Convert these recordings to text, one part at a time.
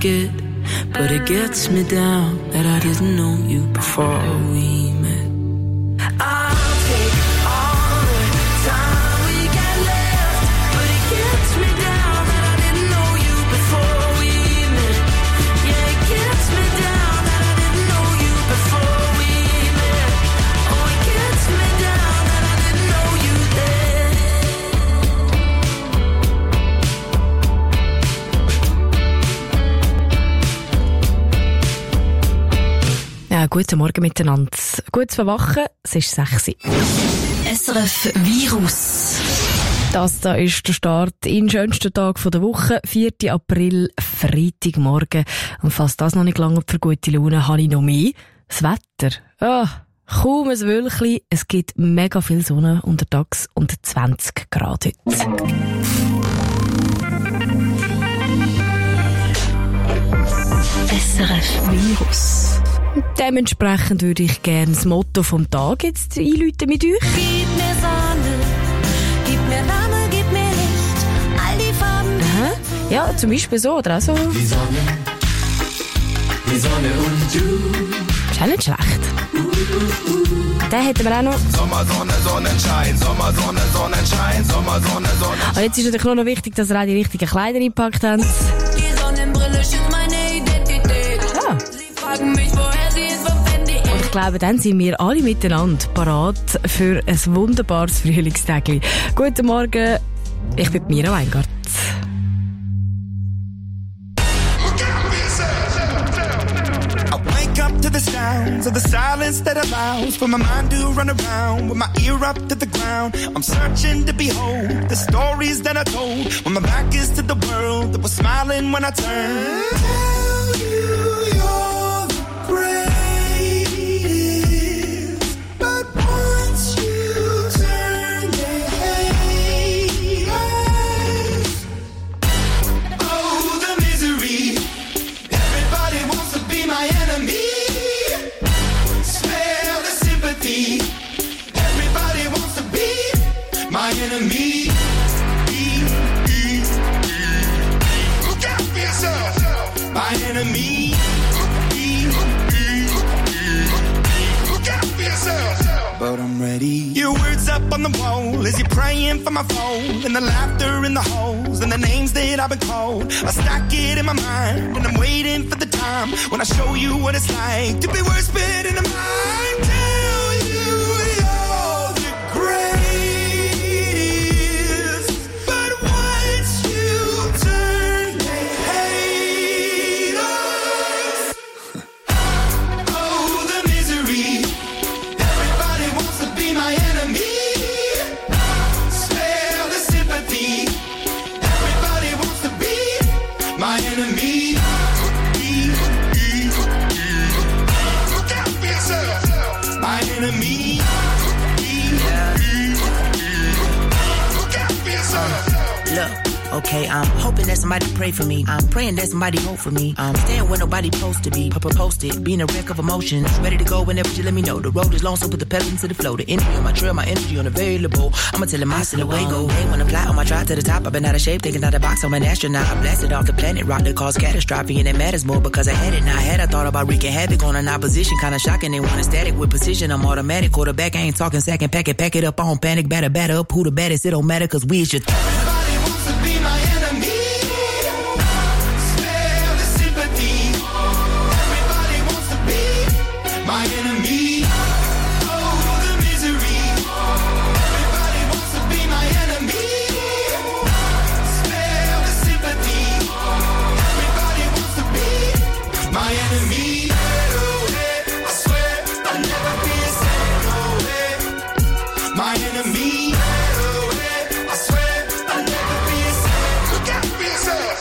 forget, but it gets me down that I didn't know you before we met. I'll take all the time we got left, but it gets me down that I didn't know you before we met. Yeah, it gets me down that I didn't know you before we met. Oh, it gets me down that I didn't know you Ja, guten Morgen miteinander. Gut zu verwachen, es ist 6 Uhr. SRF Virus. Das da ist der Start in den schönsten Tag der Woche, 4. April, Freitagmorgen. Und falls das noch nicht lange für gute Laune, habe ich noch mehr. Das Wetter. Kaum ein Wölkchen, es gibt mega viel Sonne untertags und 20 Grad heute. SRF Virus. Dementsprechend würde ich gerne das Motto vom Tag jetzt einläuten mit euch. Gib mir Sonne, gib mir Wärme, gib mir Licht, all die Farben. Aha. Ja, zum Beispiel so oder auch so. die Sonne und du. Ist auch nicht schlecht. Den hätten wir auch noch. Sommersonne, Sonnenschein, Sommersonne, Sonnenschein, Sommersonne, Sonnenschein. Und jetzt ist natürlich nur noch wichtig, dass ihr auch die richtigen Kleider eingepackt habt. Die Sonnenbrille ist meine Identität. Ja. Sie fragen mich, woher sie ist, wo finde ich. Und ich glaube, dann sind wir alle miteinander parat für ein wunderbares Frühlingstägli. Guten Morgen, ich bin Mira Weingart. I wake up to the sounds of the silence that allows for my mind to run around with my ear up to the ground. I'm searching to behold the stories that I told when my back is to the world that was smiling when I turned. Tell you you're the greatest, but once you turn, they hate us. Oh, the misery. Everybody wants to be my enemy. Smell the sympathy. Everybody wants to be my enemy. Look out for yourself. My enemy. Look out for yourself. But I'm ready. Your words up on the wall as you're praying for my phone, and the laughter in the holes and the names that I've been called. I stack it in my mind and I'm waiting for the time when I show you what it's like to be worse fit in the mind. Tell you you're the greatest, but once you turn, they hate us. Oh, the misery. Everybody wants to be my enemy. Spare the sympathy. Everybody wants to be my enemy. Look out for yourself. My enemy. Look out for yourself. Look, okay, I'm hoping that somebody pray for me. I'm praying that somebody hope for me. I'm staying where nobody supposed to be. Posted, being a wreck of emotions. Ready to go whenever you let me know. The road is long, so put the pedal into the flow. The energy on my trail, my energy unavailable. I'ma tell him I still away go. Hey, when I fly on my drive to the top, I've been out of shape, thinking out the box. I'm an astronaut. I blasted off the planet, rock that caused catastrophe, and it matters more because I had it. Now I had, I thought about wreaking havoc on an opposition. Kinda shocking, they want a static with precision. I'm automatic, quarterback, I ain't talking second. Pack it up, I don't panic, batter up. Who the baddest, it don't matter, cause we is just... Everybody wants to be my enemy. Spare the sympathy. Everybody wants to be my enemy. Oh, the misery. Everybody wants to be my enemy. Spare the sympathy. Everybody wants to be my enemy. I swear I'll never be a same. My enemy. I swear I'll never be a same. Look out for yourself.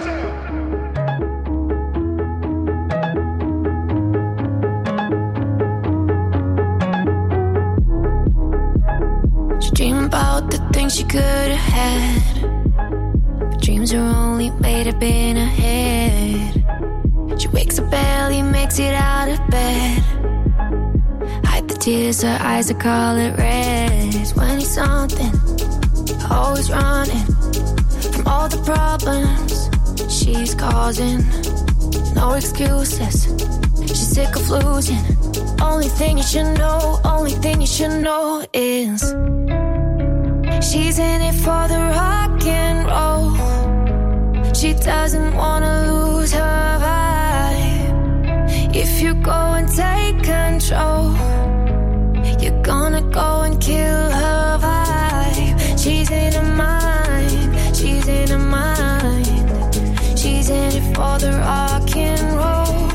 She dream about the things she could have had, but dreams are only made up in her head. She wakes up early, makes it out of bed, hide the tears, her eyes are color red. 20-something, always running from all the problems she's causing. no excuses. She's sick of losing. Only thing you should know is she's in it for the rock and roll. She doesn't wanna lose her vibe. If you go and take control, you're gonna go and kill her vibe. She's in her mind, she's in her mind. She's in it for the rock and roll.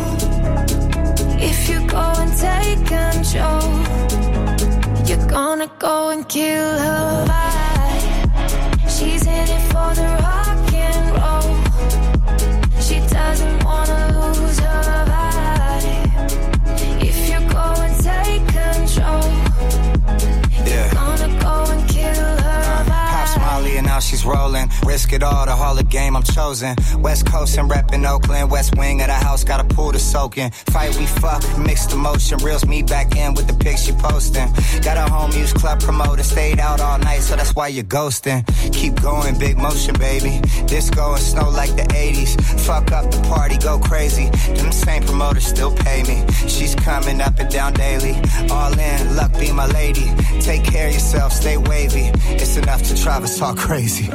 If you go and take control, you're gonna go and kill her vibe. She's in it for the rock and roll. She doesn't wanna lose her vibe. If you go and take control, you're gonna go and kill her vibe. Pops Molly and now she's rolling. Risk it all, the Hall of Game, I'm chosen. West Coast and reppin' Oakland. West wing of the house, got a pool to soak in. Fight, we fuck, mixed emotion. Reels me back in with the pics she posting. Got a home use club promoter. Stayed out all night, so that's why you're ghosting. Keep going, big motion, baby. Disco and snow like the 80s. Fuck up the party, go crazy. Them same promoters still pay me. She's coming up and down daily. All in, luck be my lady. Take care of yourself, stay wavy. It's enough to drive us all crazy.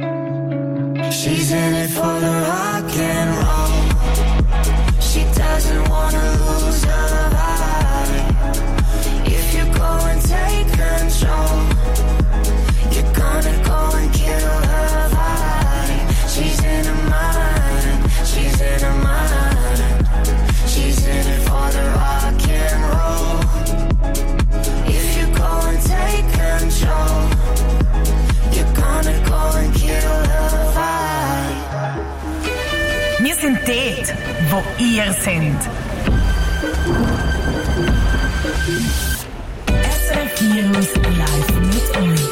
She's in it for the rock and roll. She doesn't wanna lose her vibe. If you go and take control, you're gonna go and kill her vibe. She's in her mind, she's in her mind. She's in it for the rock and roll. If you go and take control, you're gonna go and kill her vibe. Wir sind dort, wo ihr seid. SRF Virus live mit euch.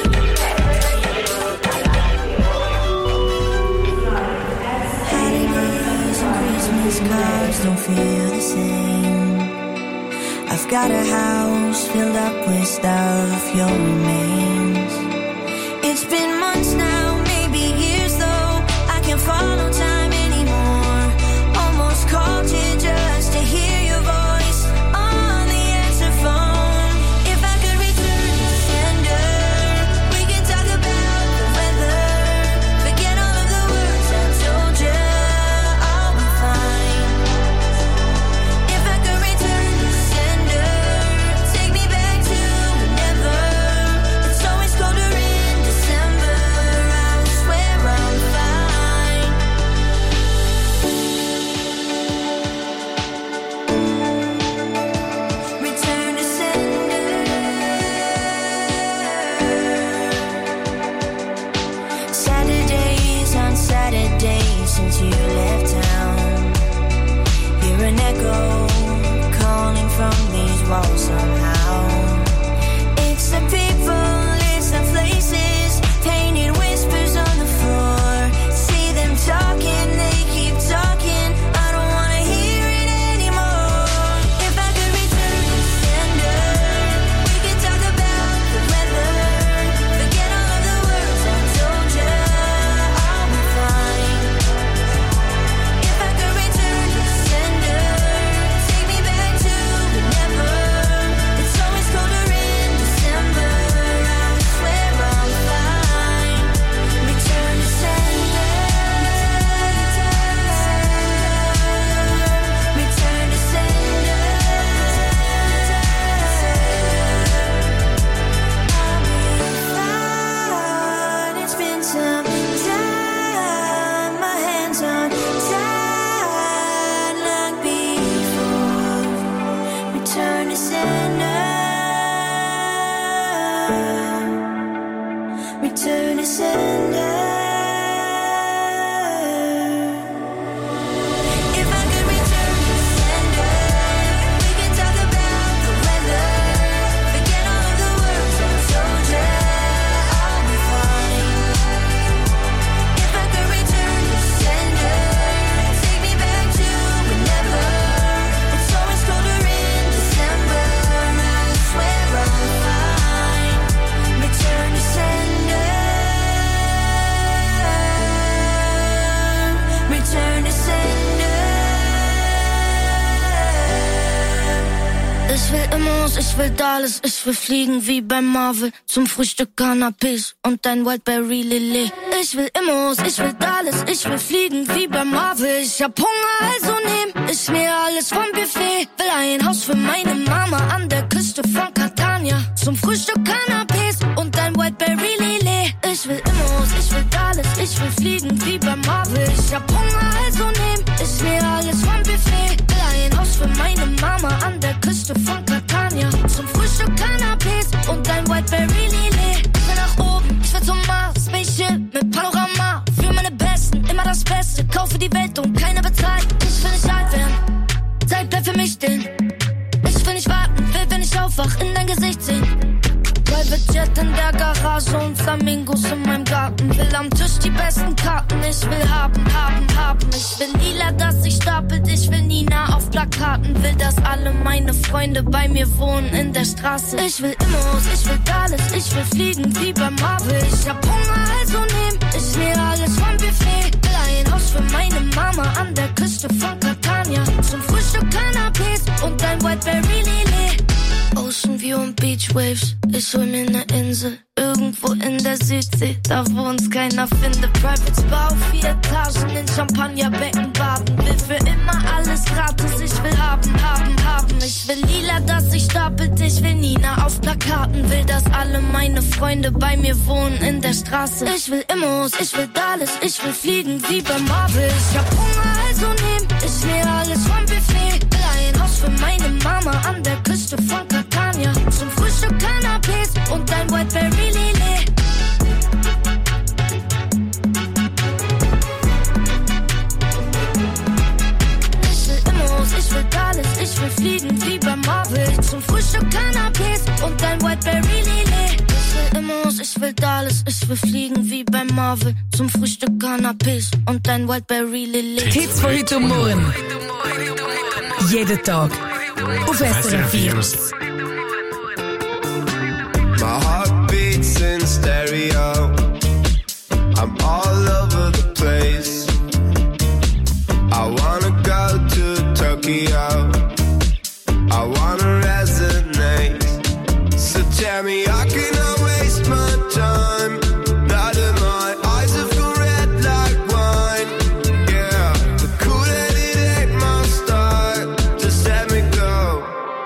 Holidays and Christmas cards don't feel the same. I've got a house filled up with stuff, your remains. It's been months now, maybe years though. I can't follow time anymore. Almost called you just to hear your voice on the answer phone. If I could return to sender, we could talk about the weather. Forget all of the words I told you, I'll be fine. If I could return to sender, take me back to whenever. It's always colder in December, I swear I'm fine. Return to sender. Saturdays on Saturdays since you left town. Hear an echo calling from these walls somehow. It's the people, it's the places, painted whispers on the floor. See them talking, they keep talking. I don't wanna hear it anymore. If I could return to sender, we could talk about the weather. Forget all of the words I told you, I'll be fine. If I could return to sender, take me back to whenever. It's always colder in December, I swear I'm fine. Return to sender. Return to sender. I'll be fine. It's been some time. My hands on tied like before. Return to sender. Return to sender. If I could return to sender, we could talk about the weather. Forget all of the words I told you, I'll be fine. If I could return to sender, take me back to whenever. It's always colder in December, I swear I'm fine. Return to sender. ich will Dallas, ich will fliegen wie bei Marvel. Zum Frühstück Cannabis und ein Wildberry Lillet. Ich will Immos, ich will Dallas, ich will fliegen wie bei Marvel. Ich hab Hunger, also nehm ich mir alles vom Buffet. Will ein Haus für meine Mama an der Küste von Catania. Zum Frühstück Cannabis und ein Wildberry Lillet. Ich will Immos, ich will Dallas, ich will fliegen wie bei Marvel. Ich hab Hunger, also nehm ich mir alles vom Buffet. Will ein Haus für meine Mama an der Küste von Catania. Zum Frühstück Cannabis und ein Wildberry Lillet. Ich will nach oben, ich will zum Mars, Spaceship mit Panorama. Für meine Besten, immer das Beste. Kaufe die Welt und keiner bezahlt. Ich will nicht alt werden, Zeit bleibt für mich stehen. Ich will nicht warten, will, wenn ich aufwach, in dein Gesicht sehen. Private Jet in der Garage und Flamingos in meinem Garten. Will am Tisch die besten Karten. Ich will haben. Ich will lila, dass sich stapelt. Ich will Nina auf Plakaten. Will, dass alle meine Freunde bei mir wohnen in der Straße. Ich will Immos, ich will Dallas. Ich will fliegen wie bei Marvel. Ich hab Hunger, also nehm ich mir alles vom Buffet. Will ein Haus für meine Mama an der Küste von Catania. Zum Frühstück Cannabis und ein Wildberry Lillet. Ocean View und Beach Waves, ich hol mir ne Insel, irgendwo in der Südsee, da wo uns keiner findet. Private Spa auf 4 Etagen, in Champagnerbecken baden, will für immer alles gratis, ich will haben. Ich will lila, dass sich stapelt, ich will Nina auf Plakaten, will, dass alle meine Freunde bei mir wohnen in der Straße. Ich will Immos, ich will Dallas, ich will fliegen wie bei Marvel. Ich hab Hunger, also nehm ich mir alles vom Buffet. Will ein Haus für meine Mama an der Küste von Catania. Zum Frühstück Cannabis und ein Wildberry Lillet. Ich will Immos, ich will Dallas, ich will fliegen wie bei Marvel. Zum Frühstück Cannabis und ein Wildberry Lillet. Ich will Immos, ich will Dallas, ich will fliegen wie bei Marvel. Zum Frühstück Cannabis und ein Wildberry Lillet. Hits von heute und morgen. Jeden Tag. Auf SRF 4. My heart beats in stereo. I'm all over the place. I wanna go to Tokyo. I wanna resonate. So tell me I cannot waste my time. Now that my eyes have gone red like wine. Yeah, the Kool-Aid, it ain't my style. Just let me go.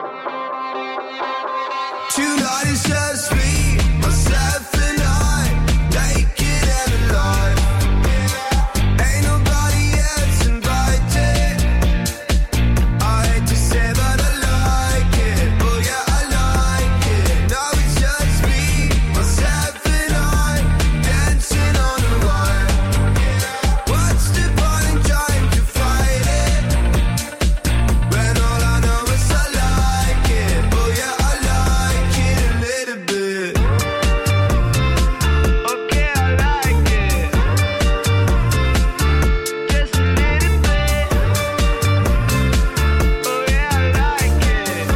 Tonight is just me, myself and I, naked and alive. Ain't nobody else invited. I hate to say but I like it. Oh yeah, I like it. Now it's just me, myself and I, dancing on the wire. What's the point in trying to fight it, when all I know is I like it. Oh yeah, I like it a little bit. Okay, I like it. Just a little bit. Oh yeah, I like it.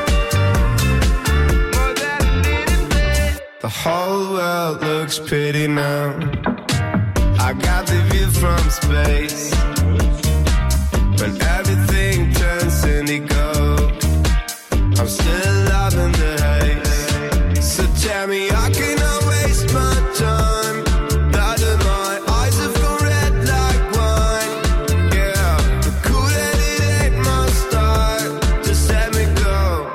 More than a little bit. The whole world looks pretty now. I got the view from space. When everything turns indigo, I'm still loving the haze. So tell me I cannot waste my time. Now that my eyes have gone red like wine. Yeah, the Kool-Aid, it ain't my style. Just let me go.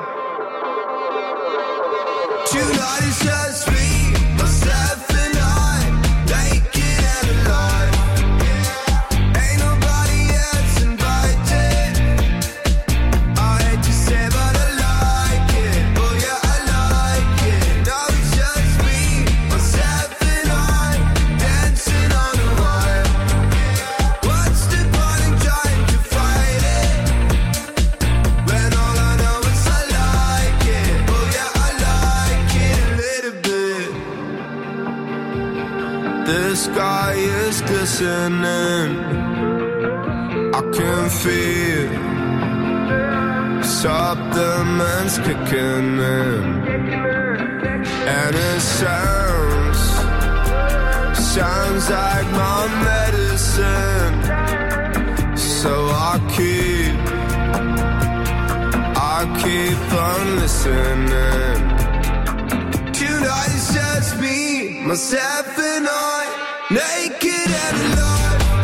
Tonight is just me, myself and I, naked and alive. Ain't nobody else invited. I hate to say but I like it. Oh yeah, I like it. Now it's just me, myself and I, dancing on the wire. What's the point in trying to fight it, when all I know is I like it. Oh yeah, I like it a little bit. The sky is glistening. I can feel supplements kicking in, and it sounds like my medicine. So I keep phone listening. Tonight it's just me, myself and I, naked and alone.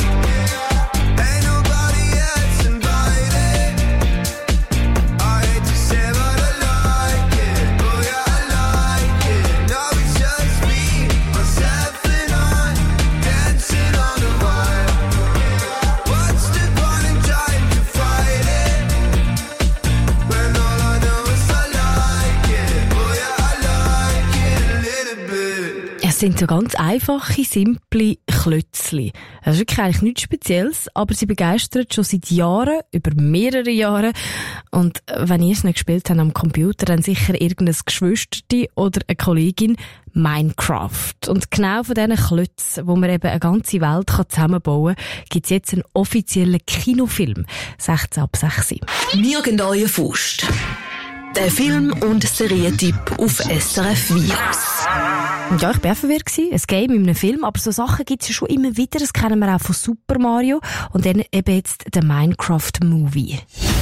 Es sind so ganz einfache, simple Klötzli. Das ist wirklich eigentlich nichts Spezielles, aber sie begeistert schon seit Jahren, über mehrere Jahre. Und wenn ihr es nicht gespielt habt am Computer, dann sicher irgendein Geschwisterti oder eine Kollegin Minecraft. Und genau von diesen Klötzen, wo man eben eine ganze Welt zusammenbauen kann, gibt es jetzt einen offiziellen Kinofilm. 16 ab 6. Nirgendwo Faust. Der Film- und Serientipp auf SRF Virus. Ja, ich war verwirrt. Ein Game in einem Film, aber so Sachen gibt es ja schon immer wieder. Das kennen wir auch von Super Mario. Und dann eben jetzt der Minecraft-Movie.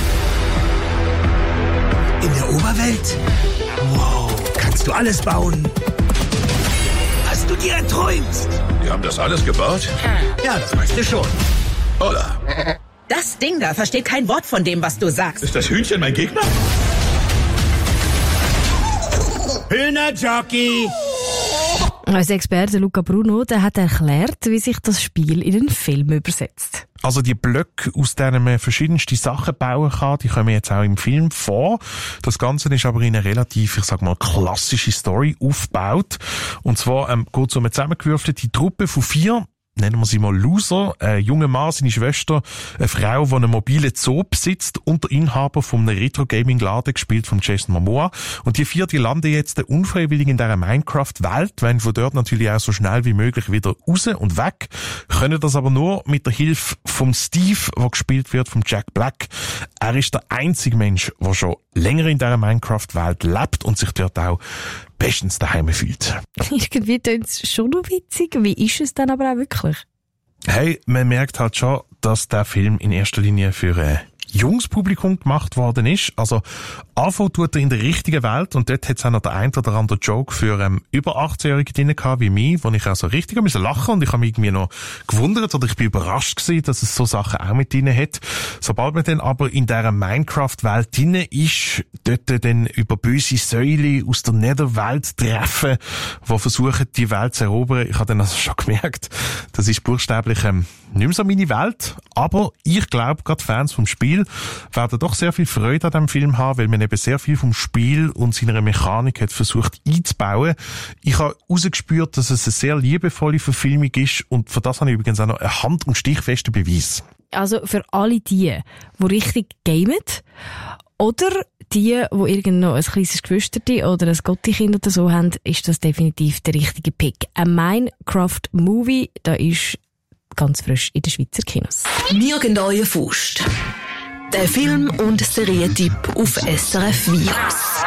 In der Oberwelt? Wow, kannst du alles bauen? Was du dir erträumst? Wir haben das alles gebaut? Ja, das weißt du schon. Hola. Das Ding da versteht kein Wort von dem, was du sagst. Ist das Hühnchen mein Gegner? Hühnerjockey! Unser Experte Luca Bruno, der hat erklärt, wie sich das Spiel in den Film übersetzt. Also die Blöcke, aus denen man verschiedenste Sachen bauen kann, die kommen jetzt auch im Film vor. Das Ganze ist aber in eine relativ, ich sag mal, klassische Story aufgebaut. Und zwar geht es um eine zusammengewürfelte Truppe von 4, nennen wir sie mal Loser, ein junger Mann, seine Schwester, eine Frau, die einen mobilen Zoo besitzt und der Inhaber von einem Retro-Gaming-Laden, gespielt von Jason Momoa. Und die 4, die landen jetzt unfreiwillig in dieser Minecraft-Welt, wollen von dort natürlich auch so schnell wie möglich wieder raus und weg, können das aber nur mit der Hilfe von Steve, der gespielt wird von Jack Black. Er ist der einzige Mensch, der schon länger in dieser Minecraft-Welt lebt und sich dort auch bestens daheim fühlt. Irgendwie klingt es schon noch witzig. Wie ist es dann aber auch wirklich? Hey, man merkt halt schon, dass der Film in erster Linie für ein junges Publikum gemacht worden ist. Also, anfangen tut er in der richtigen Welt und dort hat es auch noch der ein oder andere Joke für über 18-Jährige drin gehabt, wie mich, wo ich auch so richtig lachen musste und ich habe mich irgendwie noch gewundert oder ich bin überrascht gewesen, dass es so Sachen auch mit drin hat. Sobald man dann aber in dieser Minecraft-Welt drin ist, dort dann über böse Säule aus der Netherwelt treffen, die versuchen, die Welt zu erobern. Ich habe dann also schon gemerkt, das ist buchstäblich nicht mehr so meine Welt, aber ich glaube, gerade Fans vom Spiel werden doch sehr viel Freude an diesem Film haben, weil man eben sehr viel vom Spiel und seiner Mechanik hat versucht einzubauen. Ich habe herausgespürt, dass es eine sehr liebevolle Verfilmung ist und für das habe ich übrigens auch noch einen hand- und stichfesten Beweis. Also für alle die richtig gamen oder die irgend noch ein kleines Geschwisterchen oder ein Gottikind oder so haben, ist das definitiv der richtige Pick. Ein Minecraft-Movie, da ist ganz frisch in den Schweizer Kinos. Nirgendwo Faust. Der Film- und Serientipp auf SRF Virus.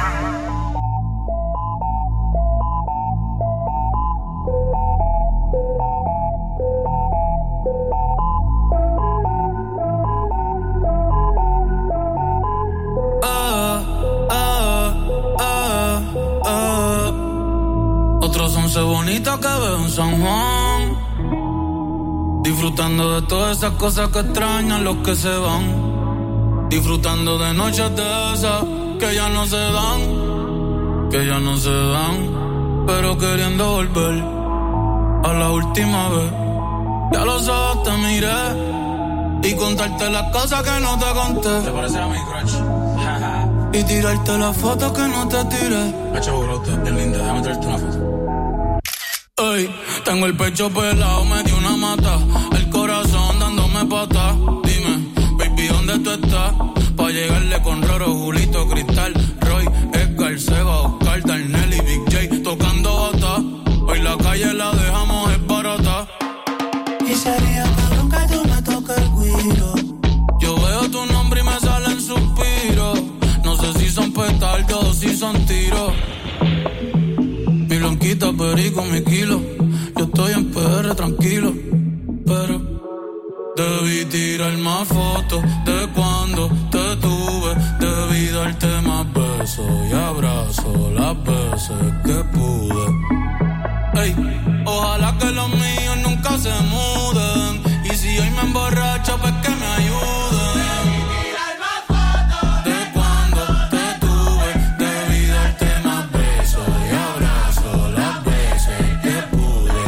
Otros 11 bonitos que veo en San Juan, disfrutando de todas esas cosas que extrañan los que se van. Disfrutando de noches de esas que ya no se dan, pero queriendo volver a la última vez. Ya los ojos te miré y contarte las cosas que no te conté. ¿Te parece a mi crush? Y tirarte las fotos que no te tiré. Hacho, bro, es linda, déjame traerte una foto. Ey, tengo el pecho pelado, me dio una mata, el corazón dándome pata. Dime, baby, ¿dónde tú estás? Pa' llegarle con Roro, Julito, Cristal, Roy, Edgar, Seba, Oscar, Darnell y Big J tocando bata. Hoy la calle la dejamos es barata. Y sería cabrón que tú me toques el guiro. Yo veo tu nombre y me salen suspiros. No sé si son petardos o si son tiros. Mi blanquita, perico, mi kilo. Yo estoy en PR tranquilo, pero debí tirar más fotos de cuando te tuve. Debí darte más beso y abrazo las veces que pude. Ey, ojalá que los míos nunca se muden. Y si hoy me emborracho, pues que me ayuden. De cuando te tuve, debí darte más besos y abrazo las veces que pude.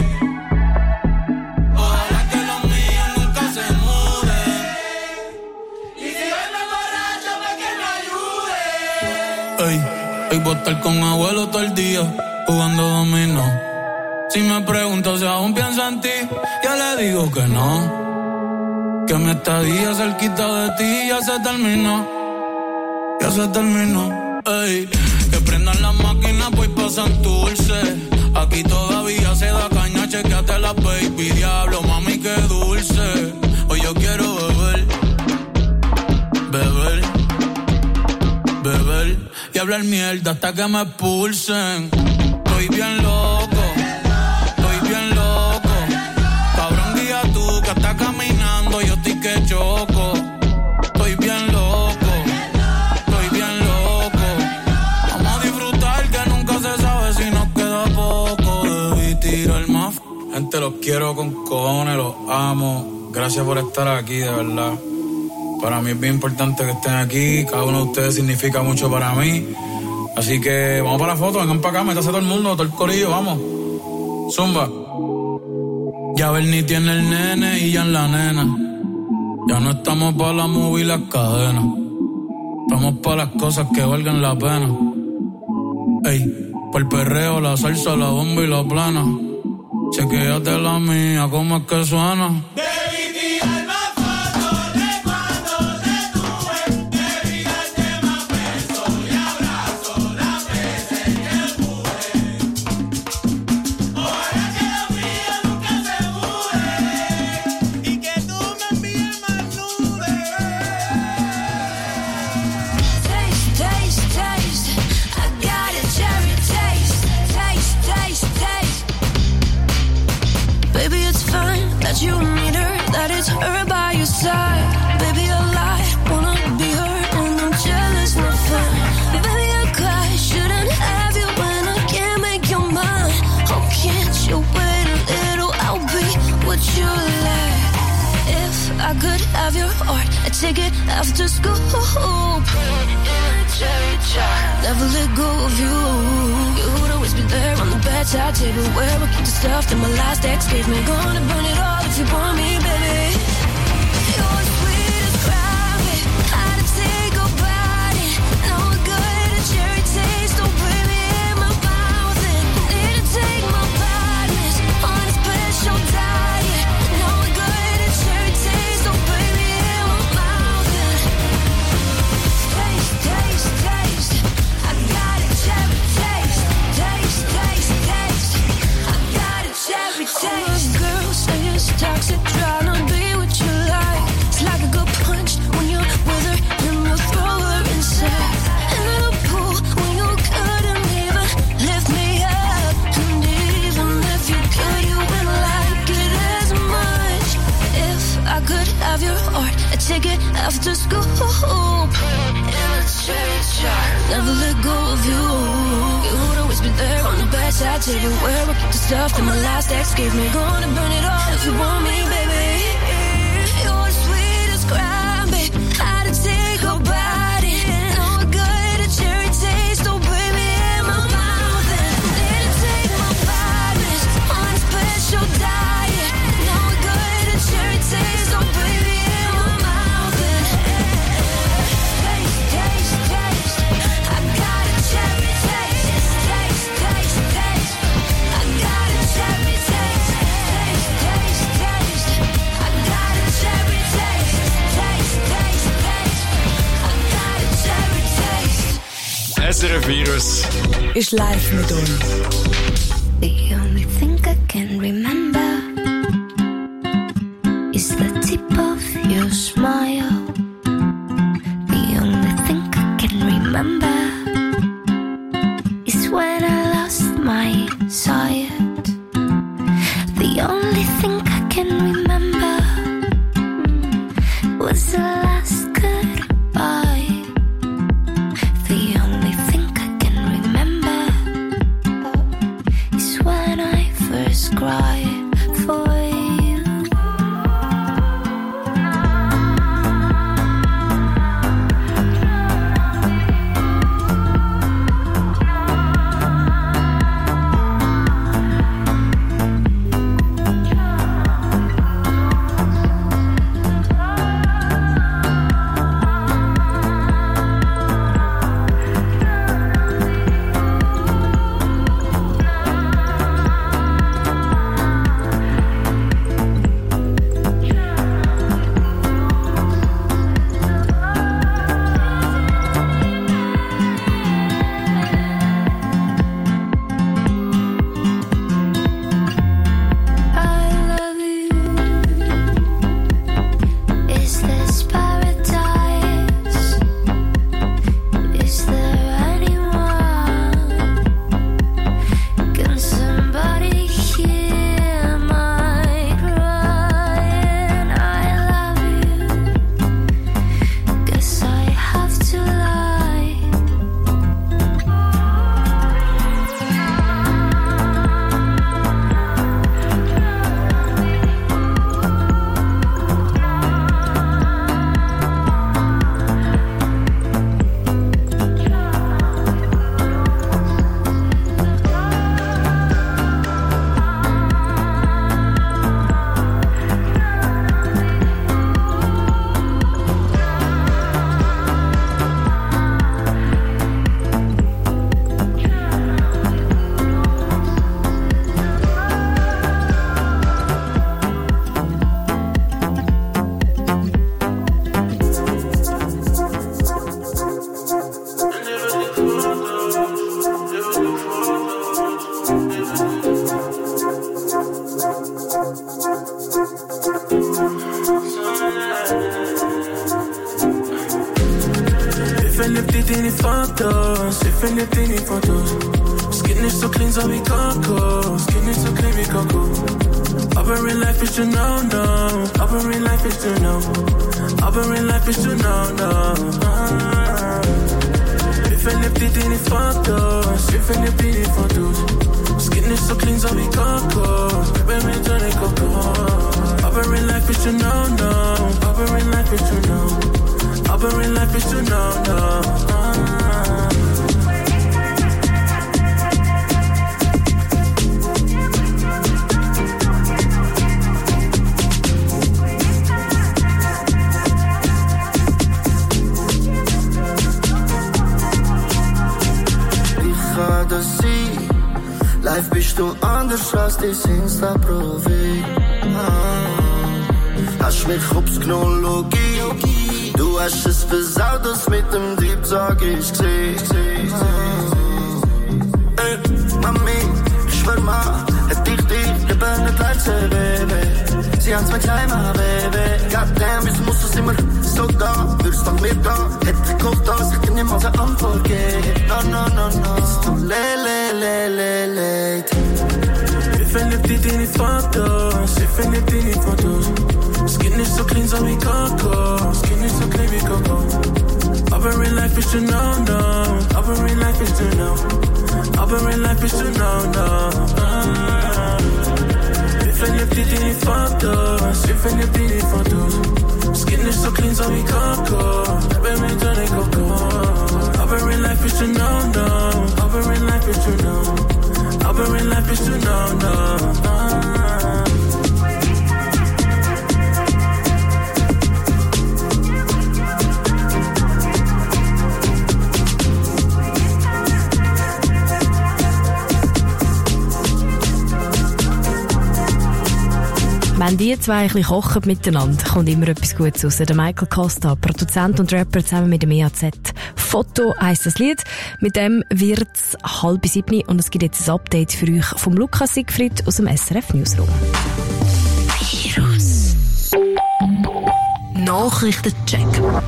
Ojalá que los míos nunca se muden. Y si hoy me emborracho, pues que me ayuden. Ey, hoy voy a estar con abuelo todo el día jugando dominó. Si me pregunto si aún pienso en ti, ya le digo que no. Que mi estadía cerquita de ti ya se terminó. Ya se terminó. Ey, que prendan las máquinas pues pasan dulce. Aquí todavía se da caña, chequeate la baby. Diablo, mami, qué dulce. Hoy yo quiero beber. Beber. Beber. Y hablar mierda hasta que me expulsen. Estoy bien loco. Bien loco, cabrón, guía tú que estás caminando, yo estoy que choco. Estoy bien loco, estoy bien loco. Vamos a disfrutar que nunca se sabe si nos queda poco. Debí tirar más. Gente, los quiero con cojones, los amo. Gracias por estar aquí, de verdad. Para mí es bien importante que estén aquí. Cada uno de ustedes significa mucho para mí. Así que vamos para la foto, vengan para acá, métase todo el mundo, todo el corillo, vamos. Zumba. Ya Bernie tiene el nene y ya en la nena. Ya no estamos para la movie y las cadenas. Estamos para las cosas que valgan la pena. Ey, por el perreo, la salsa, la bomba y la plana. Chequéate la mía, cómo es que suena. You need her, that it's her by your side. Baby, I lie, wanna be her, and I'm jealous, not fun. Baby, I cry, shouldn't have you when I can't make your mind. Oh, can't you wait a little, I'll be what you like. If I could have your heart, I'd take it after school. Never let go of you. You would always be there on the bedside table where I keep the stuff that my last ex gave me. Gonna burn it all if you want me, baby. You're sweet as gravity. How to take a bite. No good, a cherry taste. Don't bring me in my mouth. And need to take my badness on a special diet. No good, a cherry taste. Don't bring me in my mouth. And taste, taste, taste. I got a cherry taste. Taste, taste, taste. I got a cherry taste. Girls say it's toxic, trying to be what you like. It's like a good punch when you're with her, and we'll throw her inside. And in the pool when you couldn't even lift me up. And even if you could, you wouldn't like it as much. If I could have your heart, I'd take it after school. In a cherry jar, never let go of you. You would always be there on the bedside table where I keep the stuff that my last ex gave me. Gonna burn it all if you want me, baby. You're sweet as cranberry. How to take a bite. No good, a cherry taste. Don't bring me in my mouth. And need to take my badness on a special diet. No good, a cherry taste. Don't bring me in my mouth. And taste, taste, taste. I got a cherry taste. Taste, taste, taste. I got a cherry taste. Taste, taste, taste. I got a cherry taste. Taste, taste, taste. I got a cherry taste. SRF Virus ist live mit uns. The only thing I can remember is the tip of your smile. The only thing I can remember is when I lost my sight. The only thing I can remember was the last goodbye. The only thing first cry for you. findet in die Fotos. Es geht nicht so clean, so wie Coco. Es geht nicht so clean wie Coco. Aber in life ist to know, no. Aber in life ist to know. Aber in life ist to know, no. Wir verliebt in die Fotos. Wir verliebt in die Fotos. Es geht nicht so clean, so wie Coco. Baby, mit Johnny Coco. Aber in life ist to know, no. Aber in life ist to know. Aber in life is to know, no. Ich kann das sein. Live bist du anders als dein Insta-Profil. Hast mich aufs Chronologie. Du hast es versaut, das mit dem Triebsag ich gesehen. Mami, ich schwör mal, hätt ich dich lieber nicht leiden, Baby. Sie haben's mit Heimat, Baby. Goddamn, wieso muss es immer so da? Würdest nach mir da? Hätt ich gehofft, dass ich dir niemals eine Antwort gebe. No, no, no, no. It's too late. Wir verliebt in die Fotos. Wir verliebt in die Fotos. Es geht nicht so clean, so wie Coco. Es geht nicht so clean wie Coco. Aber in life is to know, no. Aber in life is to know. Aber in life is to know, no. Wir verliebt in die Fotos. Wir verliebt in die Fotos. Es geht nicht so clean, so wie Coco. Baby, mit Johnny Coco. Aber in life is to know, no. Aber in life is to know. Aber in life is to know, no. Wenn die zwei ein bisschen kochen miteinander, kommt immer etwas Gutes raus. Der Michael Costa, Produzent und Rapper, zusammen mit dem EAZ. Foto heisst das Lied. Mit dem wird's 6:30 und es gibt jetzt ein Update für euch vom Lukas Siegfried aus dem SRF Newsroom. Virus. Nachrichtencheck.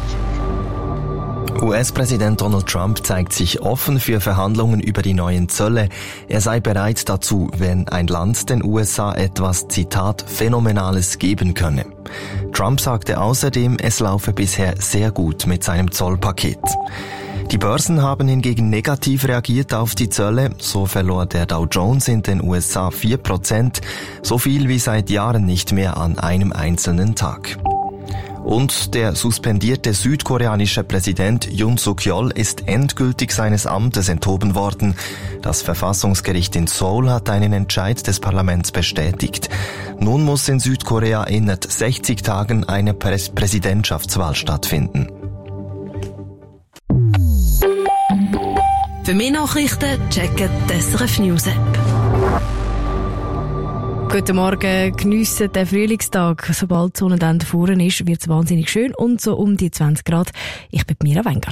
US-Präsident Donald Trump zeigt sich offen für Verhandlungen über die neuen Zölle. Er sei bereit dazu, wenn ein Land den USA etwas, Zitat, Phänomenales geben könne. Trump sagte außerdem, es laufe bisher sehr gut mit seinem Zollpaket. Die Börsen haben hingegen negativ reagiert auf die Zölle. So verlor der Dow Jones in den USA 4%, so viel wie seit Jahren nicht mehr an einem einzelnen Tag. Und der suspendierte südkoreanische Präsident Yoon Suk-yeol ist endgültig seines Amtes enthoben worden. Das Verfassungsgericht in Seoul hat einen Entscheid des Parlaments bestätigt. Nun muss in Südkorea in 60 Tagen eine Präsidentschaftswahl stattfinden. Für mehr Nachrichten checken die SRF News App. Guten Morgen, geniessen den Frühlingstag. Sobald die Sonne dann vorne ist, wird es wahnsinnig schön und so um die 20 Grad. Ich bin Mira Wenger.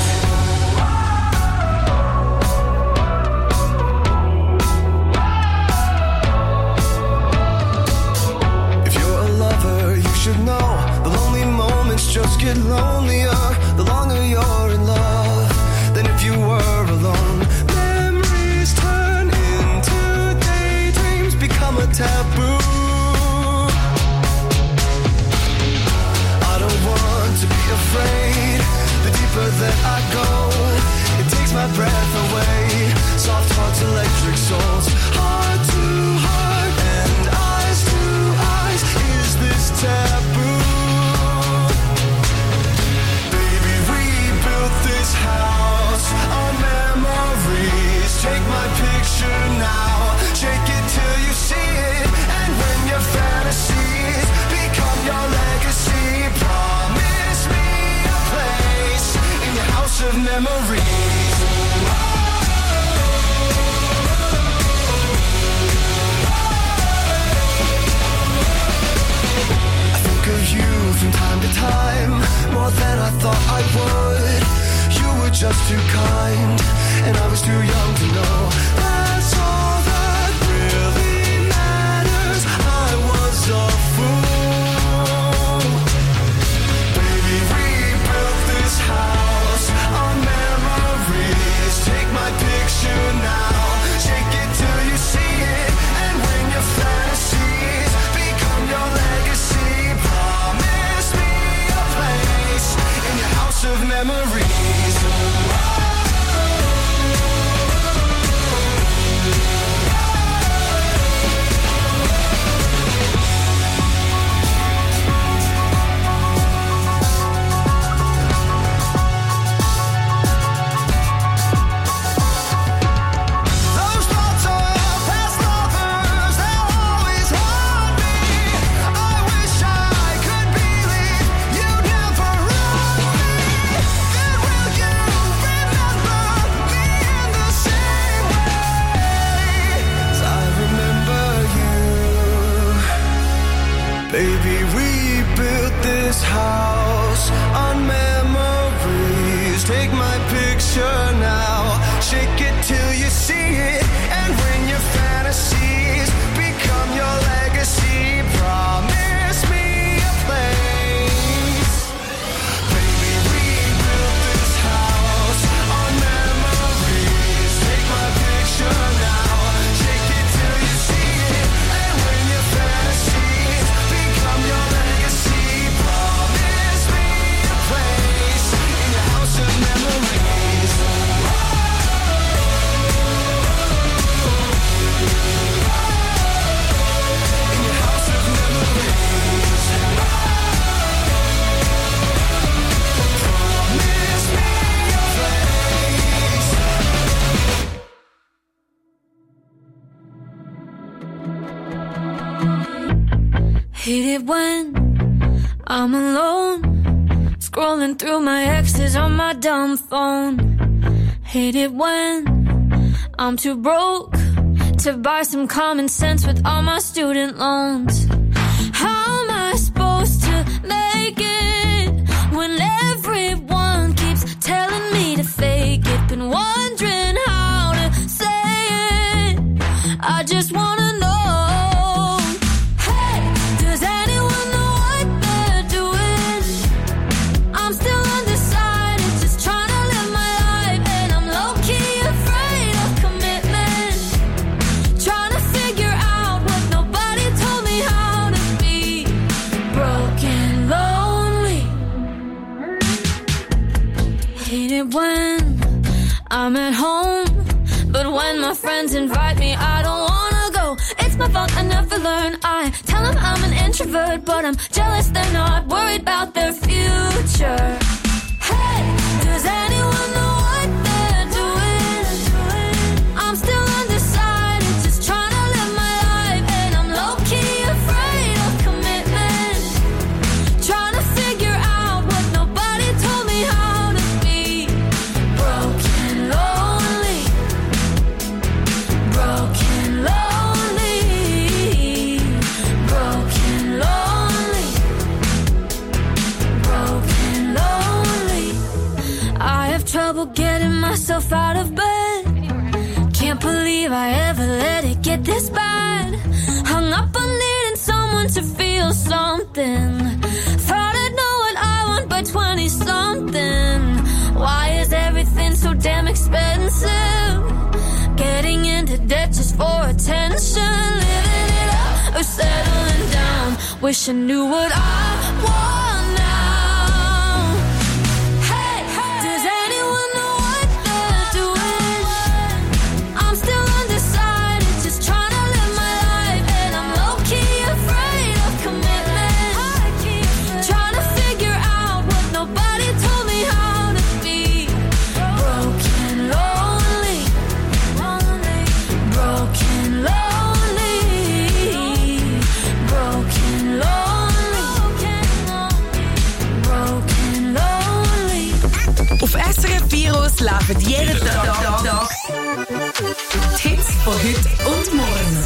If you're a lover, you should know the lonely moments just get lonelier the longer you're in love than if you were alone. Memories turn into daydreams, become a taboo. I don't want to be afraid. The deeper that I go, it takes my breath away. Soft hearts, electric souls, heart to heart and eyes to eyes. Is this taboo? Baby, we built this house on memories. Take my picture now, shake it till you see it. And when your fantasies become your legacy, promise me a place in your house of memories. I think of you from time to time, more than I thought I would. You were just too kind, and I was too young to know. That's all that really matters. I was a fool. Baby, we built this house on memories. Take my picture now, shake it till you see it. And when your fantasies become your legacy, promise me a place in your house of memories. Those thoughts of past lovers, they'll always haunt me. I wish I could believe you'd never wrong me. Then will you remember me in the same way as I remember you? Baby, we built this house on memories. Take my picture now, shake it till you see it. And when your fantasies become your legacy, promise me a place. Baby, we built this house on memories. Take my picture now, shake it till you see it. And when your fantasies become your legacy, promise me a place in your house of memories. In your house of memories. Promise me a place. Hate it when I'm alone, scrolling through my exes on my dumb phone. Hate it when I'm too broke to buy some common sense with all my student loans. How am I supposed to make it when everyone keeps telling me to fake it? Been wondering how to say it. I just wanna know. Hey, does anyone know what they're doing? I'm still undecided, just trying to live my life, and I'm low-key afraid of commitment. Trying to figure out what nobody told me how to be. Broken, lonely. I'm at home, but when my friends invite me, I don't wanna go. It's my fault, I never learn. I tell them I'm an introvert, but I'm jealous they're not worried about their future. Hey, does anyone know what they're doing? I'm still undecided, just trying to live my life, and I'm low-key afraid of commitment. Trying to figure out what nobody told me how to be. Broken, lonely. Broken, lonely. Broken, lonely. Broken, lonely. I have trouble getting myself out of bed. Can't believe I ever let it get this bad. Hung up on needing someone to feel something. Thought I'd know what I want by 20-something. Why is everything so damn expensive? Getting into debt just for attention. Living it up or settling down. Wish I knew what I want now. Hey, does anyone know what they're doing? I'm still undecided, just trying to live my life, and I'm low-key afraid of commitment. Trying to figure out what nobody told me how to be. Broken, lonely. Broken, lonely. Broken, lonely. Broken, lonely. Auf SRF Virus läuft jeden Tag die Hits von heute und morgen.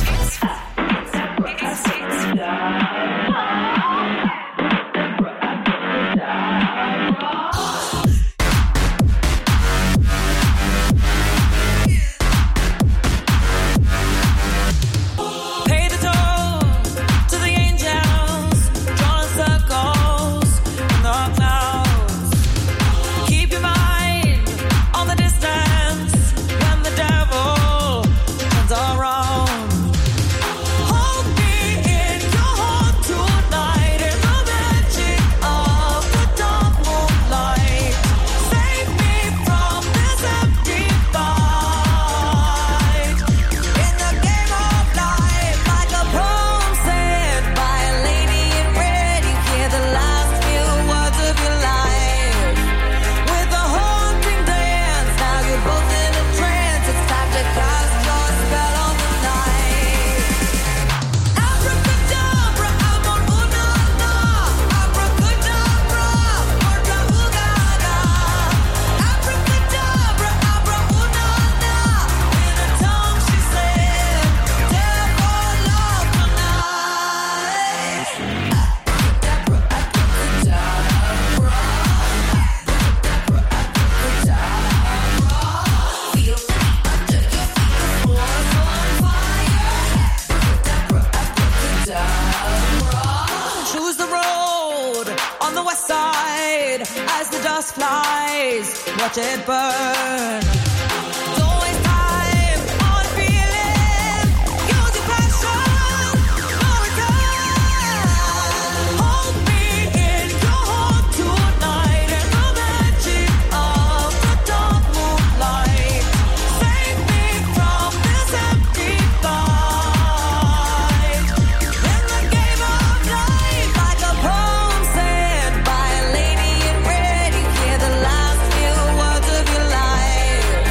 Pay the toll to the angels, drawing circles in the clouds. Keep your mind on the distance when the devil turns around. Hold me in your heart tonight in the magic of the dark moonlight. Save me from this empty fight. In the game of life, like a poem said by a lady in red, you hear the last few words of your life. With a haunting dance, now you're both in a trance. It's time to cast your spell on the night. Abracadabra, amor, una, na. Abracadabra, morta, ugaga. Abracadabra, abra, una, na. In a tongue she said, devil love tonight. Choose the road on the west side as the dust flies. Watch it burn. Don't waste time on feeling. Use your passion. No return. Hold me in your heart tonight in the magic of the dark moonlight. Save me from this empty fight. In the game of life, like a poem said by a lady in red, you hear the last few words of your life.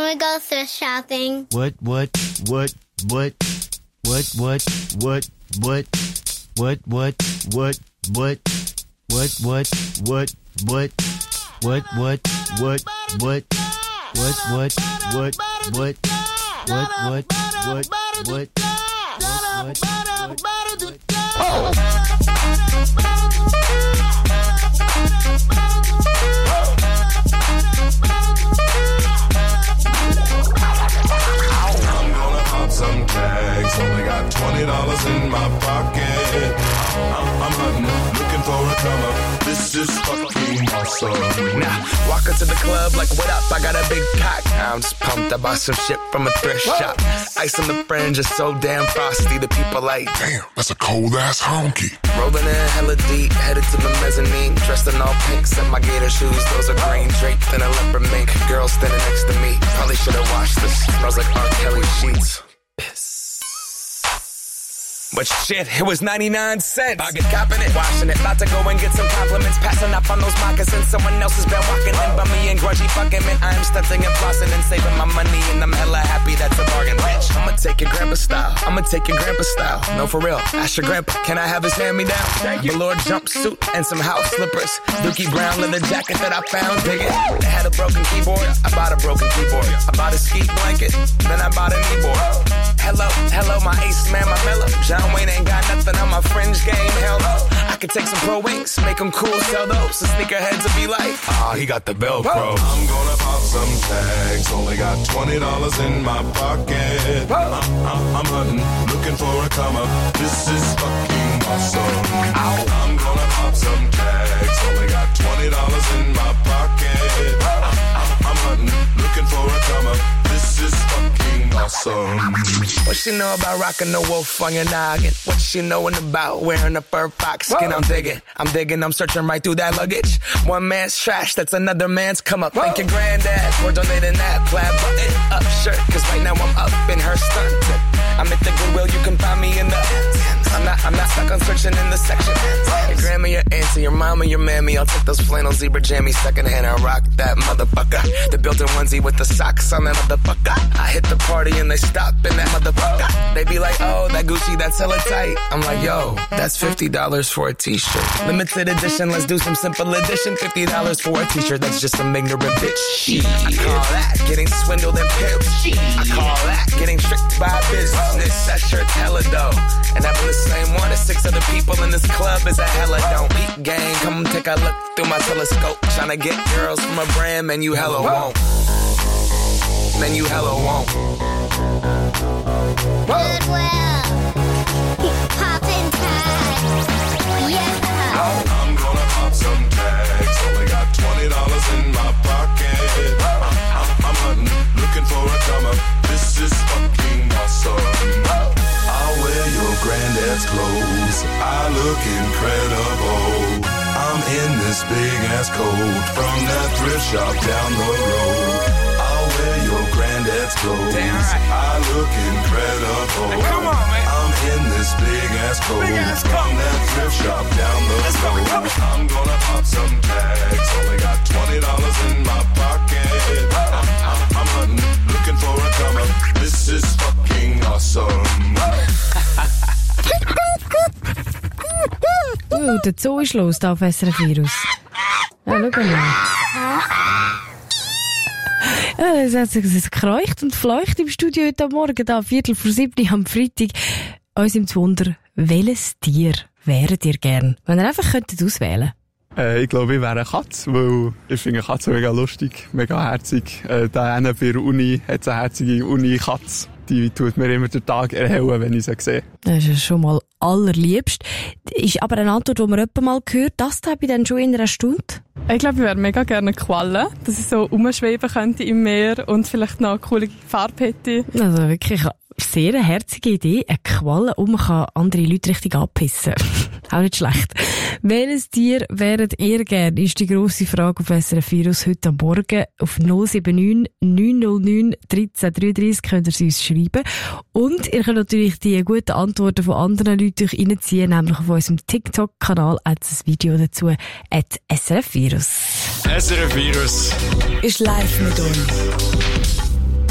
we go thrift shopping? What? Some tags, only got $20 in my pocket. I'm hunting, looking for a come up. This is fucking awesome. Now, walk into the club like, what up? I got a big pack. I'm just pumped. I bought some shit from a thrift shop. Ice on the fringe is so damn frosty. The people like, damn, that's a cold ass honky. Rolling in hella deep, headed to the mezzanine. Dressed in all pink, set my gator shoes. Those are green, draped in a leopard mink. Girl standing next to me. Probably should have washed this. Smells like R. Kelly sheets. But shit, it was 99 cents. I get copping it, washing it. About to go and get some compliments. Passing up on those moccasins. Someone else has been walking in by me and grudgy fucking man. I am stunting and flossing and saving my money. And I'm hella happy that's a bargain, bitch. I'ma take your grandpa style. No, for real. Ask your grandpa, can I have his hand-me-down? Velour jumpsuit and some house slippers. Dookie brown leather jacket that I found. Dig it. They had a broken keyboard. I bought a broken keyboard. I bought a ski blanket. Then I bought a kneeboard. Hello, my ace man, my mellow. John Wayne ain't got nothing on my fringe game, hell no. I could take some pro wings, make them cool, sell those. The sneakerheads will be like, he got the Velcro. I'm gonna pop some tags, only got $20 in my pocket. I'm hunting, looking for a come up. This is fucking awesome. I'm gonna pop some tags, only got $20 in my pocket. I'm hunting, looking for a come up. This is fucking awesome. What she know about rocking the wolf on your noggin? What she knowin' about wearing a fur fox skin? I'm digging, I'm searching right through that luggage. One man's trash, that's another man's come up. Thank your granddad for donating that plaid button up shirt. Cause right now I'm up in her stunt. I'm at the Goodwill, you can find me in the I'm not stuck on searching in the section. Your grandma, your auntie, your mama, your mammy. I'll take those flannel zebra jammies secondhand and rock that motherfucker. The built-in onesie with the socks on that motherfucker. I hit the party and they stop in that motherfucker. They be like, oh, that Gucci, that's hella tight. I'm like, yo, that's $50 for a t-shirt. Limited edition, let's do some simple edition. $50 for a t-shirt, that's just some ignorant bitch. I call that getting swindled and pimped. I call that getting tricked by business. That shirt's hella dope. And having the same one as 6 other people in this club is a hella don't. Beat gang, come take a look through my telescope. Tryna get girls from a brand, man, you hella won't. Man, you hella won't. Goodwill. Poppin' tags. Yeah. I'm gonna pop some tags. Only got $20 in my pocket. I'm hunting, looking for a come up. This is fucking awesome. I'll wear your granddad's clothes. I look incredible. I'm in this big ass coat from that thrift shop down the road. I'll wear your granddad's clothes. I look incredible. Hey, come on, man. I'm in this big ass coat from that thrift shop down the road. I'm gonna pop some tags. Only got $20 in my pocket. I'm hunting, looking for a come up. This is fucking awesome. Der Zoo ist los, da auf SRF Virus. Ja, schau mal. Ja, es hat gekreucht und fleucht im Studio heute Morgen, da 6:45 am Freitag. Uns im Wunder, welches Tier wäret ihr gern, wenn ihr einfach könntet auswählen? Ich glaube, ich wäre eine Katze, weil ich finde Katzen mega lustig, mega herzig. Da hinten bei der Uni hat es eine herzige Uni-Katze. Die tut mir immer den Tag erhellen, wenn ich sie sehe. Das ist schon mal allerliebst. Ist aber eine Antwort, die man öppe mal gehört. Das habe ich dann schon in einer Stunde. Ich glaube, ich wäre mega gerne Qualle, dass ich so rumschweben könnte im Meer und vielleicht noch eine coole Farbe hätte. Also wirklich sehr eine herzige Idee. Eine Qualle, man kann andere Leute richtig abpissen. Auch nicht schlecht. Welches Tier wäret ihr gern, ist die grosse Frage auf SRF Virus heute am Morgen. Auf 079 909 1333 könnt ihr sie uns schreiben. Und ihr könnt natürlich die guten Antworten von anderen Leuten reinziehen, nämlich auf unserem TikTok-Kanal als das Video dazu @SRF Virus. SRF Virus ist live mit uns.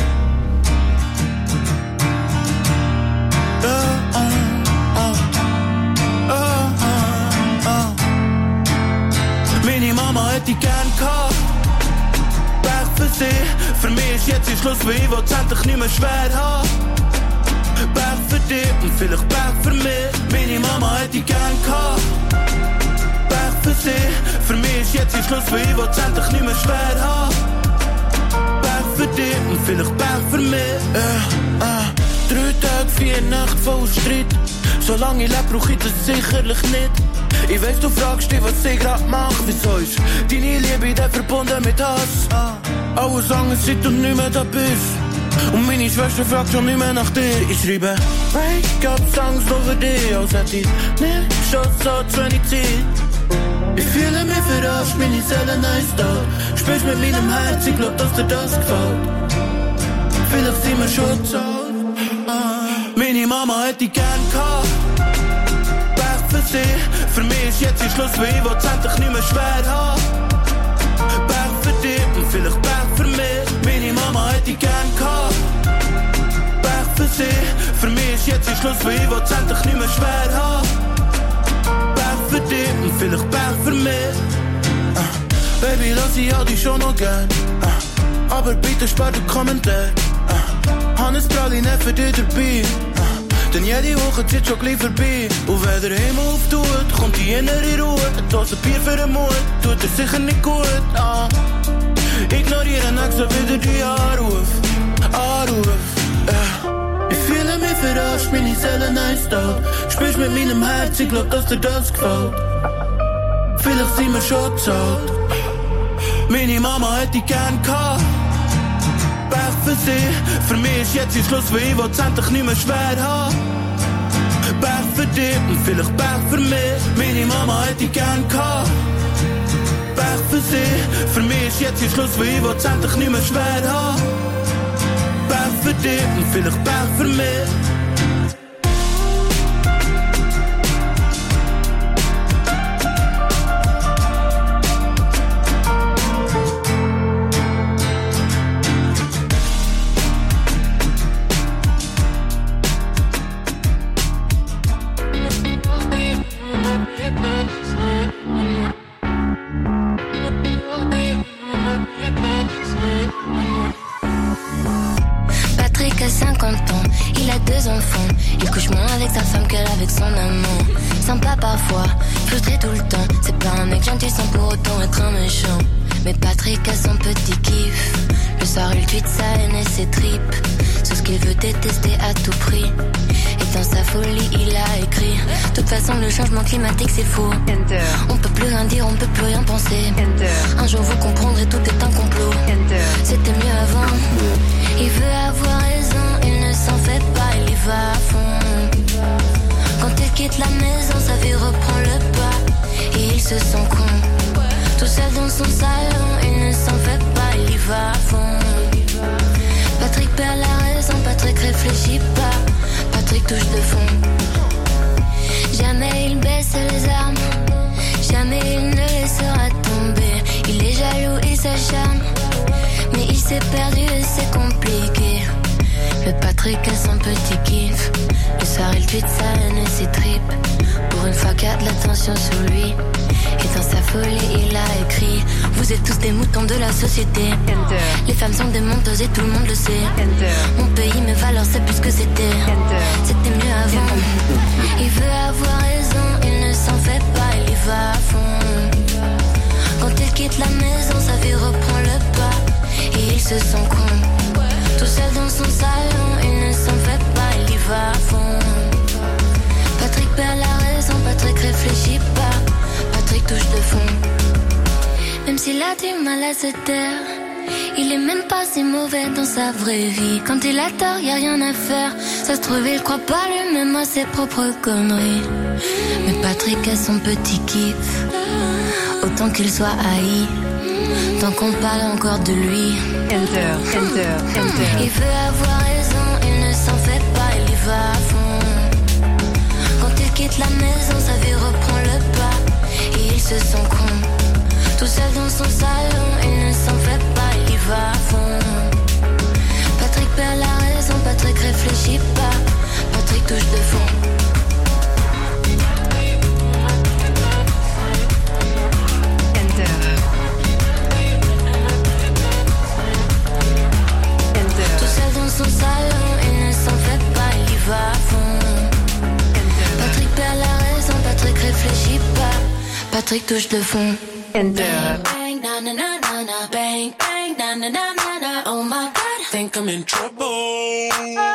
hätte ich gern gehabt. Pech für sie, für mich ist jetzt der Schluss, weil ich will's endlich nicht mehr schwer haben. Pech für dich und vielleicht Pech für mich, meine Mama hätte ich gern gehabt. Pech für sie, für mich ist jetzt der Schluss, weil ich will's endlich nicht mehr schwer haben. Pech für dich und vielleicht Pech für mich. 3 Tage, 4 Nächte voll Streit. Solange ich lebe, brauch ich das sicherlich nicht. Ich weiss, du fragst dich, was ich grad mach. Wieso ist deine Liebe dann verbunden mit Hass? Alles anders, seit du nicht mehr da bist. Und meine Schwester fragt schon nicht mehr nach dir. Ich schreibe Break-up-Songs nur für dich, als hätte ich nicht schon so zu wenig Zeit. Ich fühle mich verarscht, meine Seele nice da. Spielst mit meinem Herz, ich glaub, dass dir das gefällt. Vielleicht sind wir schon zu alt. Meine Mama hätte ich gern gehabt. Pech für sie, für mich ist jetzt der Schluss, weil ich will's endlich nicht mehr schwer haben. Pech für dich und vielleicht Pech für mich, meine Mama hätte ich gern gehabt. Pech für sie, für mich ist jetzt der Schluss, weil ich will's endlich nicht mehr schwer haben. Pech für dich und vielleicht Pech für mich. Baby, lass ich all die schon noch gern. Aber bitte spar den Kommentar. Hannes Praline für dich dabei. Denn jede Woche zieht schon gleich vorbei. Und wenn der Himmel auftut, kommt die innere Ruhe. Eine Dose Bier für den Mut, tut dir sicher nicht gut. Ignoriere nächstes wieder die Anruf. Ich fühle mich verarscht, meine Seele nice da. Spielst mit meinem Herz, ich glaub, dass dir das gefällt. Vielleicht sind wir schon zu alt. Meine Mama hätte ich gern gehabt. Pech für sie, für mich ist jetzt der Schluss, weil ich will's endlich nicht mehr schwer haben. Pech für dich und vielleicht Pech für mich, meine Mama hätte ich gern gehabt. Pech für sie, für mich ist jetzt der Schluss, weil ich will's endlich nicht mehr schwer haben. Pech für dich und vielleicht Pech für mich. Patrick a 50 ans, il a 2 enfants. Il couche moins avec sa femme qu'elle avec son amant. Sympa parfois, frustré tout le temps. C'est pas un mec gentil sans pour autant être un méchant. Mais Patrick a son petit kiff. Le soir il tweet sa haine et ses tripes. Sur ce qu'il veut détester à tout prix. Et dans sa folie il a écrit: de toute façon le changement climatique c'est faux. Enter. On peut plus rien dire, on peut plus rien penser. Enter. Un jour vous comprendrez, tout est un complot. Enter. C'était mieux avant. Il veut avoir raison, il ne s'en fait pas, il y va à fond. Quand il quitte la maison, sa vie reprend le pas. Et il se sent con. Tout seul dans son salon, il ne s'en fait pas, il y va à fond. Patrick perd la raison, Patrick réfléchit pas. Patrick touche de fond. Jamais il baisse les armes, jamais il ne laissera tomber. Il est jaloux, il s'acharne, mais il s'est perdu et c'est compliqué. Le Patrick a son petit kiff. Le soir il tweet sa haine et ses tripes. Pour une fois qu'il y a de l'attention sur lui. Et dans sa folie il a écrit: vous êtes tous des moutons de la société. Enter. Les femmes sont des menteuses et tout le monde le sait. Enter. Mon pays, mes valeurs, c'est plus que c'était. Enter. C'était mieux avant. Il veut avoir raison, il ne s'en fait pas, il y va à fond. Quand il quitte la maison, sa vie reprend le pas. Et il se sent con. Tout seul dans son salon, il ne s'en fait pas, il y va à fond. Patrick perd la raison, Patrick réfléchit pas. Patrick touche de fond. Même s'il a du mal à se taire, il est même pas si mauvais dans sa vraie vie. Quand il a tort, y a rien à faire. Ça se trouve, il croit pas lui-même à ses propres conneries. Mais Patrick a son petit kiff. Autant qu'il soit haï, tant qu'on parle encore de lui. Enter, enter, enter. Il veut avoir raison, il ne s'en fait pas, il y va à fond. Quand il quitte la maison, sa vie reprend le pas. Et il se sent con. Tout seul dans son salon, il ne s'en fait pas, il y va à fond. Patrick perd la raison, Patrick réfléchit pas. Patrick touche de fond. Patrick touche le fond. Enter. Bang, na na na na na, bang, bang, na na na na na. Oh my God, Think I'm in trouble.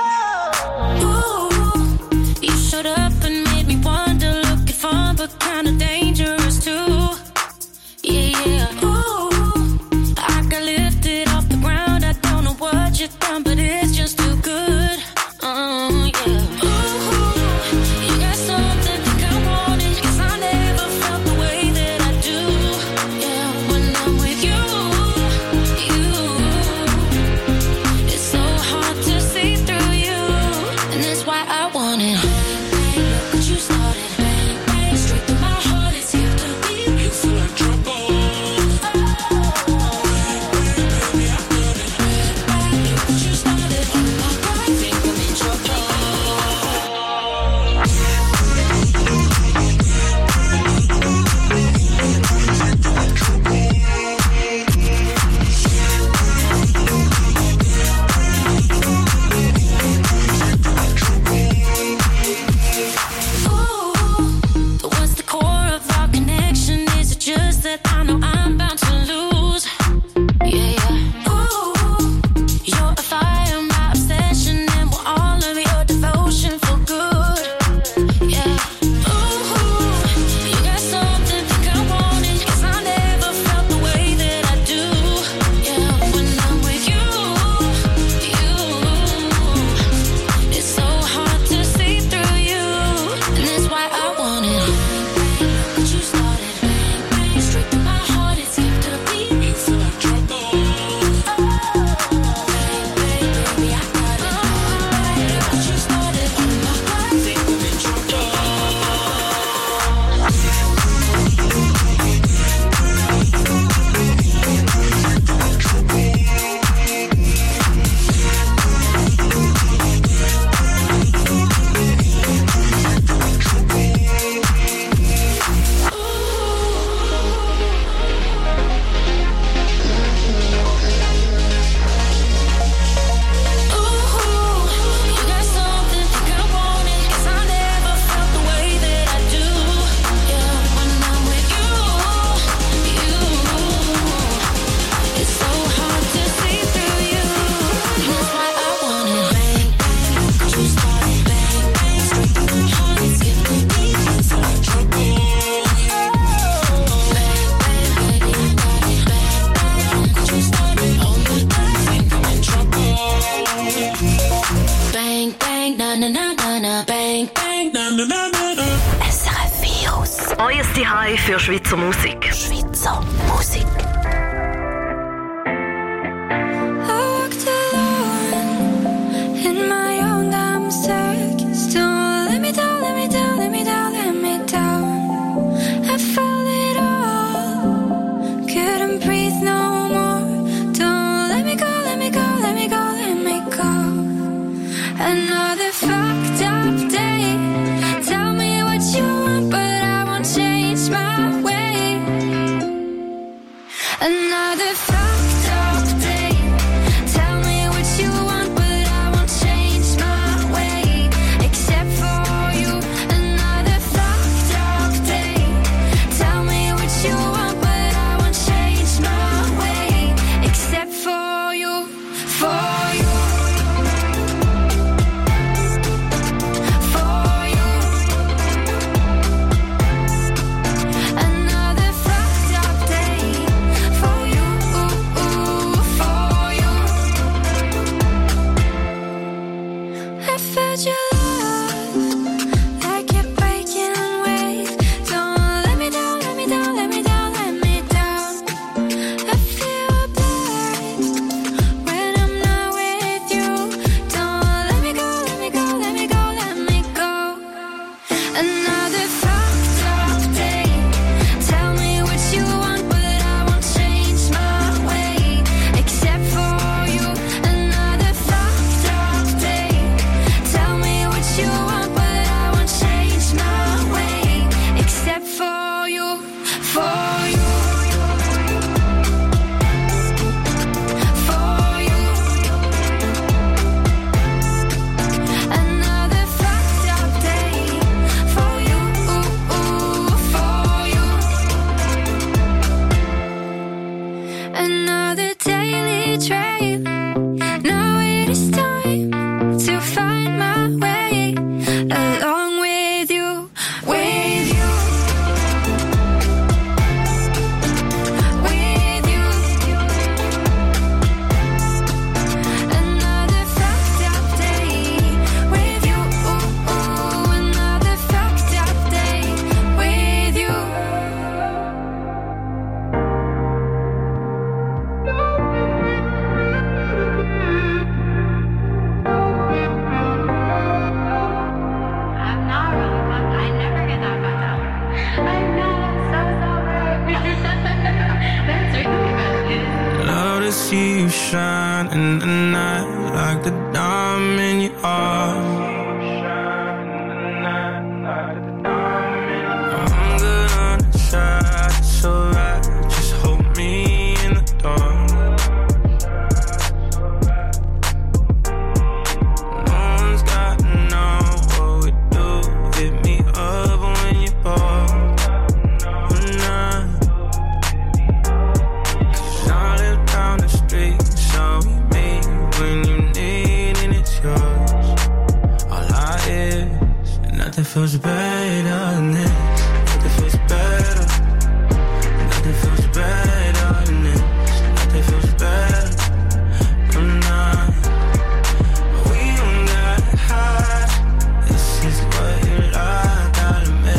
ooh, you showed up and made me wonder, looking fun but kinda dangerous too. Yeah, yeah. Ooh, I got lifted off the ground. I don't know what you've done, but it's just too good. Yeah. Ooh, you got something that I wanted, 'cause I never felt the way that I do. Yeah, when I'm with you, it's so hard to see through you, and that's why I want it. Bang, bang, look what you started. Bang, bang, straight through my heart. It's here to be. You feel like trouble. What's the core of our connection? Is it just that I know I'm bound to lose? Yeah, yeah. Ooh, you're a fire, my obsession, and will all of your devotion for good. Yeah. Ooh, you got something that I wanted, 'cause I never felt the way that I do. Yeah, when I'm with you, it's so hard to see through you, and that's why I want it. What you started, bang, bang, straight through my heart. It's here to be. You feel like trouble. Bang, bang, baby, I got it. What you started, oh my God, Think I'm in trouble. ooh, you got something that I wanted, 'cause I never felt the way that I do. Yeah, when I'm with you, it's so hard to see through you, and that's why I want it. Bang, bang, look what you started. Bang, bang, straight through my heart. It's here to be. You feel like trouble. Bang, bang, baby, I got it. Bang, bang, look what you started. Oh my God, Think I'm in trouble. bang, bang, na na na na na, bang, bang. Na na na na na. SRF Virus. Euer Zuhause für Schweizer Musik. Schweizer Musik. I walked alone in my own damn circus. Don't let me down, let me down, let me down, let me down. I felt it all, couldn't breathe no more. Don't let me go, let me go, let me go, let me go. Another fucked up day. Tell me what you want, but I won't change my way. see you shine in the night like the diamond you are. I'm good on the side, it's alright. Just hold me in the dark. No one's got to know what we do. Hit me up when you're bored. Nothing feels better than this. Nothing feels better. Nothing feels better than this. Nothing feels better. I'm not. We don't gotta hide. This is what you like out of me.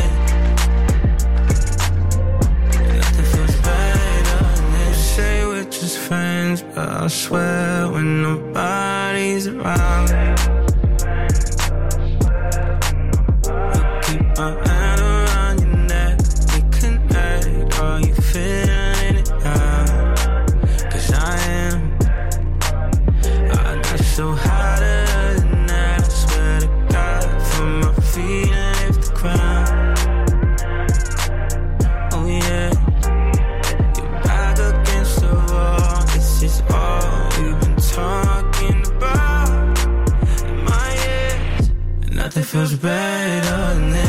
Nothing feels better than this. You say we're just friends, but I swear when nobody's around. My hand around your neck, we connect. Are you feeling it now? 'Cause I am. I got so hotter than that. I swear to God, from my feet and lift the ground. Oh yeah, you're back against the wall. This is all we've been talking about in my ears. And nothing feels better than this.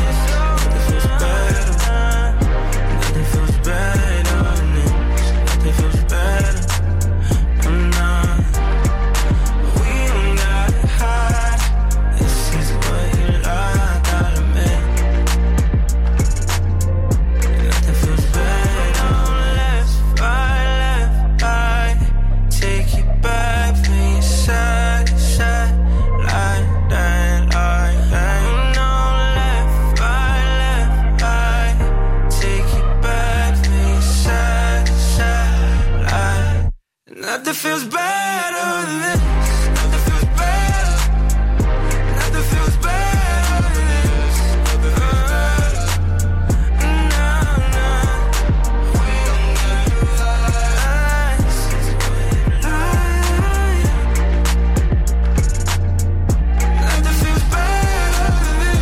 Nothing feels better than this. Nothing feels better. Nothing feels better than this. Nothing feels better. No, no. We don't get lies. Nothing feels better than this.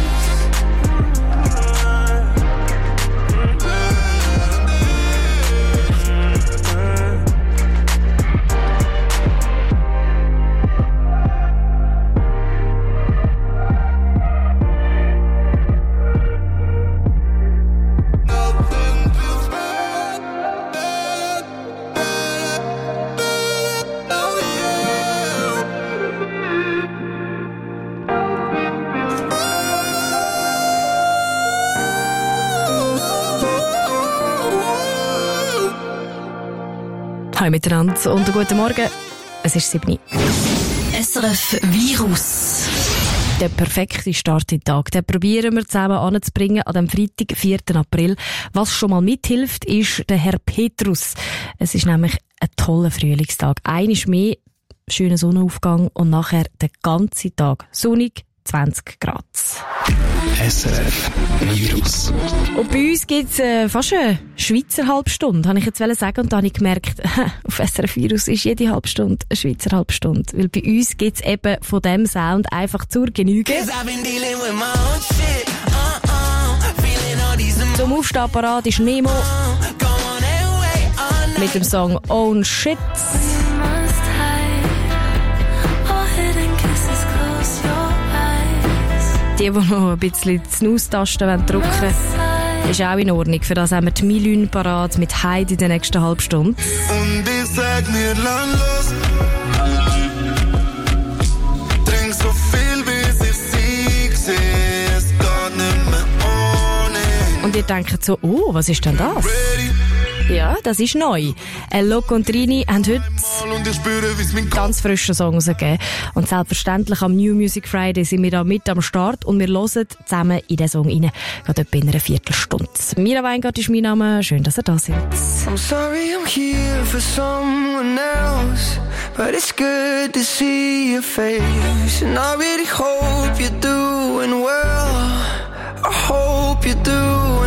Hallo miteinander und guten Morgen. Es ist 7 Uhr. SRF Virus. Der perfekte Start in den Tag. Den probieren wir zusammen anzubringen an dem Freitag, 4. April. Was schon mal mithilft, ist der Herr Petrus. Es ist nämlich ein toller Frühlingstag. Einmal mehr schöner Sonnenaufgang und nachher den ganzen Tag sonnig, 20 Grad. SRF Virus. Und bei uns gibt es fast eine Schweizer Halbstunde, habe ich jetzt sagen. Und da habe ich gemerkt, auf SRF Virus ist jede Halbstunde eine Schweizer Halbstunde. Weil bei uns gibt es eben von dem Sound einfach zur Genüge. Zum Aufstehen parat ist Nemo mit dem Song Own Shit. Die noch ein bisschen die Snooze-Tasten drücken wollen, ist auch in Ordnung. Für das haben wir die Milün parat mit Heidi in der nächsten Halbstunde. Und ich sag mir, lang los. Trink so viel, bis ich Sieg sehe. Es geht nicht mehr ohne. Und ihr denkt so, oh, was ist denn das? Ja, das ist neu. Loco und Trini haben heute einen ganz frischen Song rausgegeben. Und selbstverständlich am New Music Friday sind wir da mit am Start und wir hören zusammen in den Song rein. Gerade etwa in einer Viertelstunde. Mira Weingart ist mein Name. Schön, dass ihr da seid. I'm sorry I'm here for someone else, but it's good to see your face. And I really hope you're doing well. I hope you're doing